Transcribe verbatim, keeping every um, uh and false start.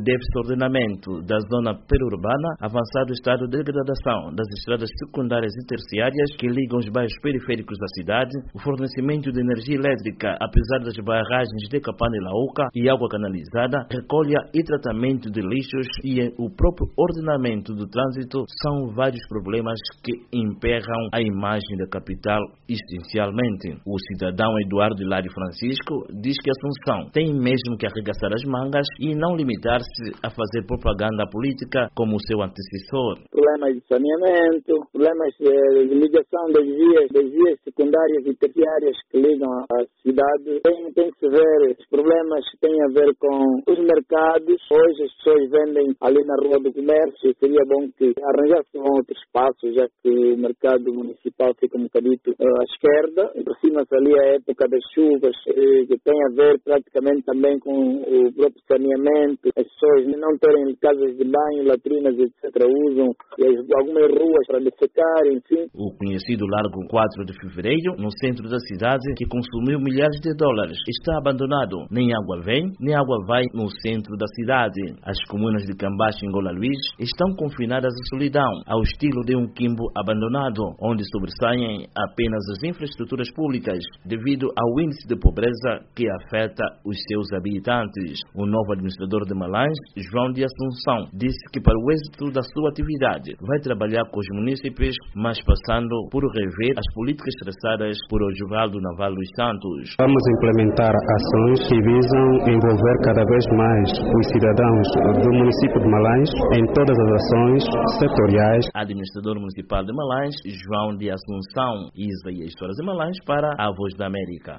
deve-se ao ordenamento da zona periurbana, avançado estado de degradação das estradas secundárias e terciárias que ligam os bairros periféricos da cidade, o fornecimento de energia elétrica, apesar das barragens de Capana e Lauca e água canalizada, recolha e tratamento de lixos e o próprio ordenamento do trânsito são vários problemas que emperram a imagem da capital essencialmente. O cidadão Eduardo Hilário Francisco diz que Assunção tem mesmo que arregaçar as mangas e não limitar-se a fazer propaganda política como o seu antecessor. Problemas de saneamento, problemas de ligação das vias, das vias secundárias e terciárias que ligam à cidade. Tem, tem que se ver os problemas que têm a ver com os mercados. Hoje as pessoas vendem ali na Rua do Comércio. Seria bom que arranjasse um outro espaço, já que o mercado municipal fica um bocadito uh, à esquerda. Aproxima-se ali a época das chuvas, eh, que tem a ver praticamente também com o próprio saneamento. As pessoas não terem casas de banho, latrinas, etcétera, usam algumas ruas para defecar, enfim. O conhecido Largo quatro de Fevereiro, no centro da cidade, que consumiu milhares de dólares, está abandonado. Nem água vem, nem água vai no centro da cidade. As comunas de Cambache e Angola Luís estão confinadas à solidão, ao estilo de um quimbo abandonado, onde sobressaem apenas as infraestruturas públicas, devido ao índice de pobreza que afeta os seus habitantes. O novo administrador de Malães, João de Assunção, disse que para o êxito da sua atividade vai trabalhar com os munícipes, mas passando por rever as políticas traçadas por Osvaldo Naval dos Santos. Vamos implementar ações que visam envolver cada vez mais os cidadãos do município de Malães em todas as ações setoriais. Administrador municipal de Malães, João de Assunção, Isaías Soares de Malães para a Voz da América.